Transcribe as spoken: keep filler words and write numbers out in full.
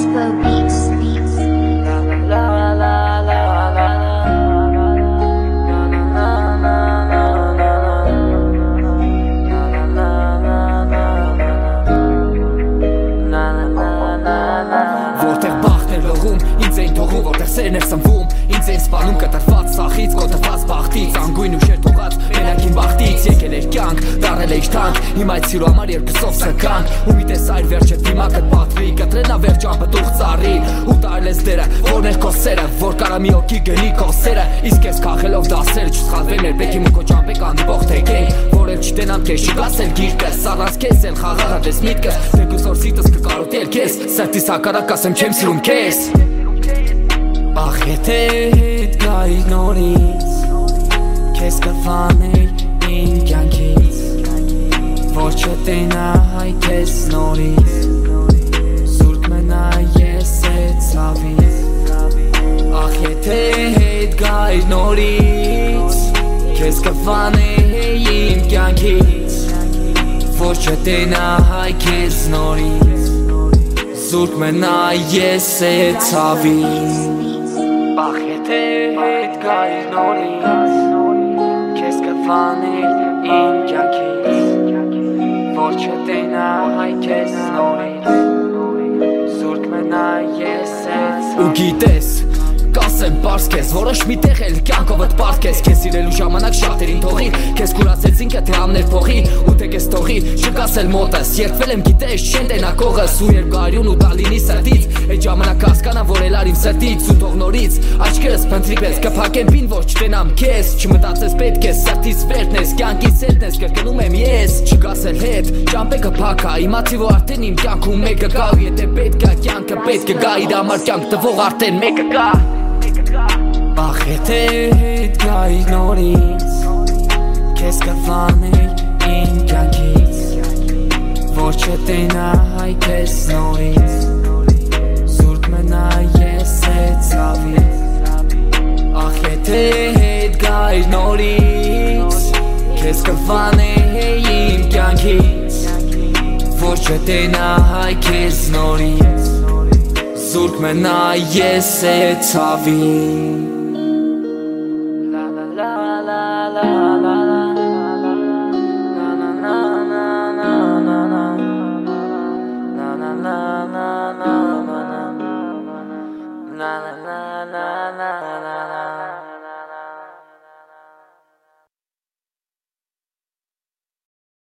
Crespo Beats. Որտեղ բախտեր լողում, ինձ էին թողում, որտեղ սերն էր սնվում, ինձ էին սպանում կտրված սախից, կոտրված բախտից, անգույն ուշեր թողած մենակին բախտից, եկել էր կյանք, դարել էիր թանկ, հիմա այդ սիրո համար երկուսով սկանք, ու մի տեսայր վերջը դիմակդ պատվի, կտրենա վերջ անպտուղ ծառի, ու տարել ես դերը, որն էր քո սերը, որ կարա մի օքի գնի քո սերը, իսկ ես քաղելով դասեր, չսխալվեն մեր պետքի մուկո ճամպեք անդիվող թեքենք, որ էլ չտենամ քեզ չգասել գիրկս, առանց քեզ էլ խաղաղად ես միտքս, թեկուզ որ սիրտս կկարոտի էլ քեզ, սրտիս հակառակ ասեմ չեմ սիրում քեզ Ախ եթե հետ գայր նորից Քեզ կվաներ իմ կյանքից Որ չտենա հայ քեզ նորից Զուրկ մնա ես էդ ցավից Ախ եթե հետ գայր նորից Քեզ կվաներ իմ կյանքից Որ չտենա հայ քեզ նորից Զուրկ մնա ես էդ ցավից Ախ եթե հետ գայր նորից Քեզ կվաներ իմ կյանքից Որ չտենա հայ քեզ նորից Զուրկ մնա ես էդ ցավից Ու գիտես Կասեմ պարզ քեզ, որոշ մի տեղ էլ կյանքովդ պարզ Քեզ սիրելու ժամանակ շատերին թողի Քեզ կուրացեցին կթե ամներ փողի Ու թե կես թողի, չկասել մոտս Երկվել եմ գիտես, չեն տենա կողս Ու երբ գարյուն ու տալինի սրտից Այդ ժամանակ հասկանա, որ էլ արիմ սրտից Ու թող նորից, աչքերս պնտրիպես Կփակեմ պին, որ չտենամ քեզ Չմտածես պետք ես, սրտից վերդն ես Կյանքից հետն ես, կրկնում եմ ես Չգասել հետ, ճամպեկը փակա Իմացի, որ արդեն իմ կյանքում մեկը կա Ու եթե պետք է կյանքը պետք է գա Իր համար կյանք տվող արդեն մեկը կա Ախ եթե հետ գայր նորից Քեզ կվաներ իմ կյանքից Որ չտենա հայ քեզ նորից Զուրկ մնա ես էդ ցավից Ախ եթե հետ գայր նորից Քեզ կվաներ իմ կյանքից Որ չտենա հայ քեզ նորից Զուրկ մնա ես էդ ցավից Na na na na na na na